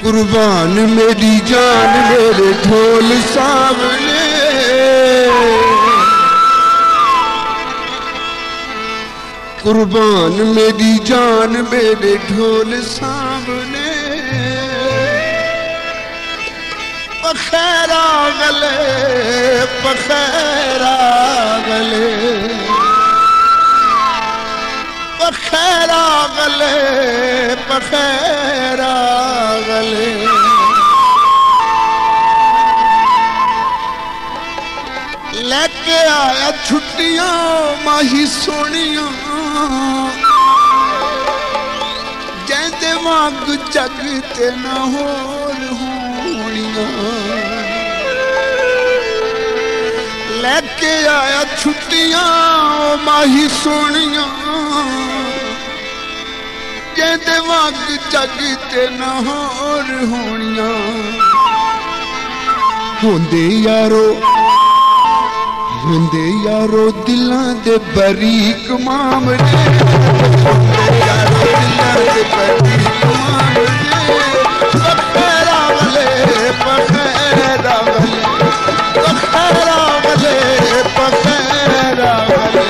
कुर्बान मेरी जान मेरे ढोल सामने, कुर्बान मेरी जान मेरे ढोल सामने। पखैरा गले पखैरा गले पखैरा गले पखैरा गले। लेके आया छुट्टियां माही सोनिया, जैंदे वांग जग ते ना होर होनिया। लेके आया छुट्टियां माही सोनिया, जैंदे वांग जग ते ना होर होनिया। होंदे यारो दिलां दे बरीक मामले, यारो दिलां दे बरीक मामले। पखैरा गले पखैरा गले पखैरा गले पखैरा गले।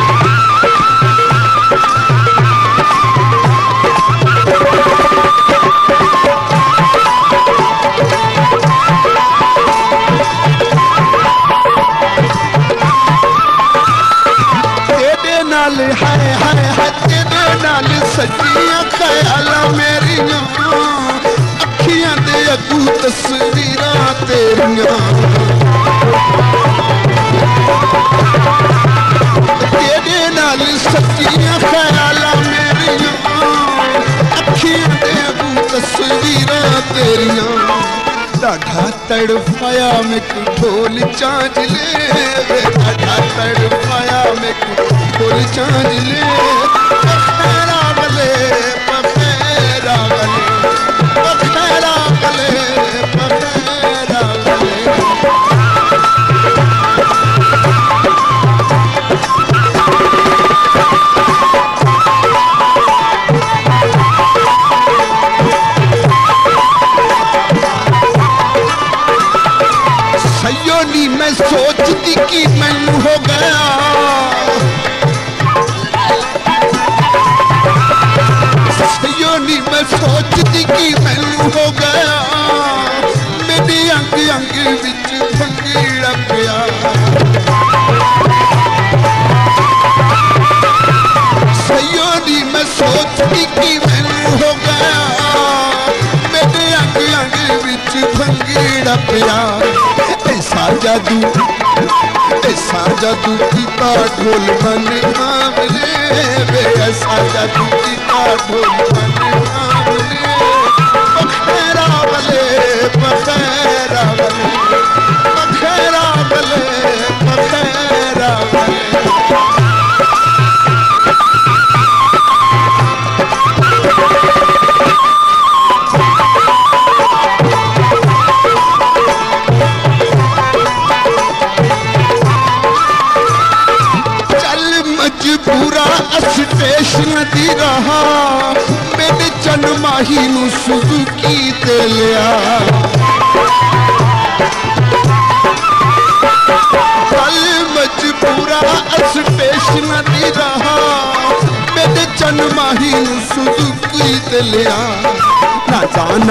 हाय हाय हाय तेरे नाल सजियां ख्यालां मेरियां, अखियां दे अगू तस्वीरां तेरियां। तेरे नाल सजियां ख्यालां मेरियां, अखियां दे अगू तस्वीरां तेरियां। डाढ़ा तड़फाया मैं ढोल चांचले, डाढ़ा तड़फाया मैं ढोल चांचले। पखैरा गले पखैरा गले पखैरा गले पखैरा गले। सयोनी मैं सोचती कि मैनू हो गया, सयोनी मैं सोचती कि मैनू हो गया। मेरे अंग अंग विच भंगड़ा पिया, सयोनी मैं सोचती कि मैनू हो गया। मेरे अंग अंग विच भंगड़ा पिया। ऐसा जादू कीता ढोल बन आमले, ऐसा जादू कीता ढोल बन आमले। पखैरा गले पखैरा गले पखैरा गले पखैरा गले। पूरा स्टेशन दी रहा, मेरे चन माही नू सुजुकी ते लिया। कल मजबूरा स्टेशन दी रहा, मेरे चन माही नू सुजुकी ते लिया। ना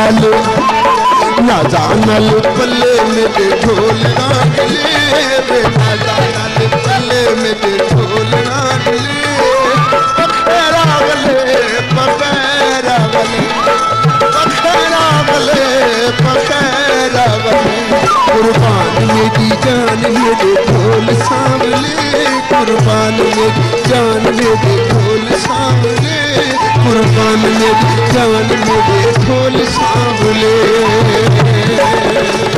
जानल पल्ले मेरे ढोल ना गले, ना जानल पल्ले मेरे ढोल ना गले। पखैरा गले पखैरा गले पखैरा गले पखैरा गले। कुर्बान मेरी जान मेरे ढोल सामने, कुर्बान मेरी जान मेरे ढोल सामने, कुर्बान मेरी जान मेरे ढोल सामने।